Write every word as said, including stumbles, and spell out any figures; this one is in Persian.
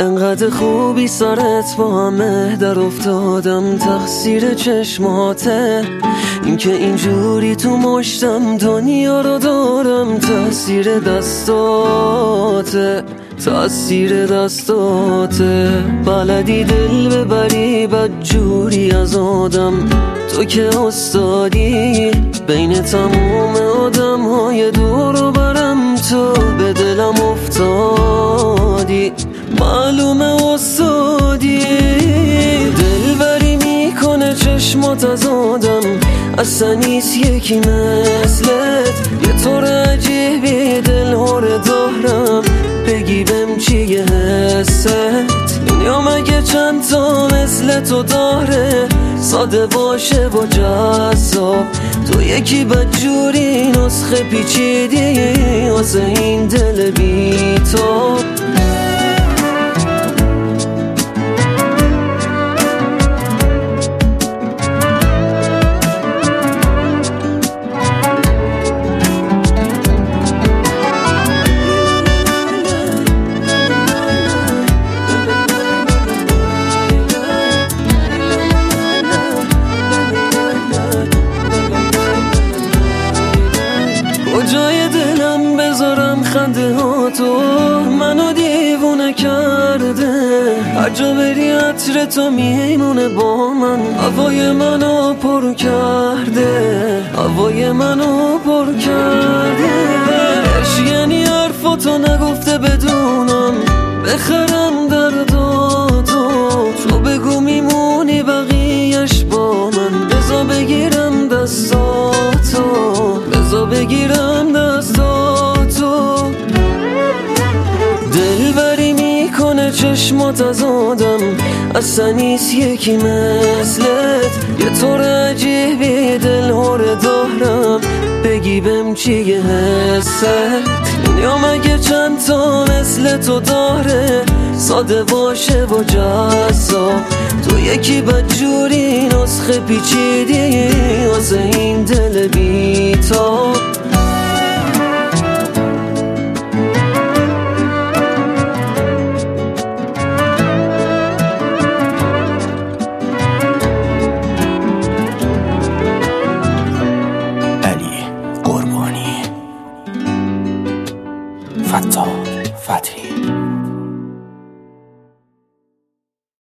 انقدر خوبی سرت با همه در افتادم، تقصیر چشماته، این که اینجوری تو مشتم دنیا رو دارم، تأثیر دستاته، تأثیر دستاته. بلدی دل ببری بدجوری از آدم، تو که استادی بین تموم آدم های دور و برم، تو به دلم افتادی معلومه استادی. دلبری میکنه چشمات از آدم، اصلا نیست یکی مثلت، یه طور عجیبی دل هره دارم، بگی بهم چیه حست. دنیا مگه چند تا مثل تو داره، ساده باشه و جذاب، تو یکی بدجوری نسخه پیچیدی واسه این دل بی‌تاب. کجای دلم بذارم خنده ها تو، منو دیوونه کرده، هر جا بری عطر تو میمونه با من، هوای منو پر کرده، هوای منو پر کرده. عشق یعنی حرفاتو نگفته بدونم، بخرم درداتو، تو بگو میمونی بقیه‌اش با من، بذار بگیرم دستاتو، بذار بگیرم دستاتو. دلبری میکنه چشمات از آدم، اصلا نیست یکی مثلت، یه طور عجیبی دل هره دارم، بگی بهم چیه حست. دنیا مگه چند تا مثل تو داره، ساده باشه و جذاب، تو یکی بدجوری نسخه پیچیدی واسه این دل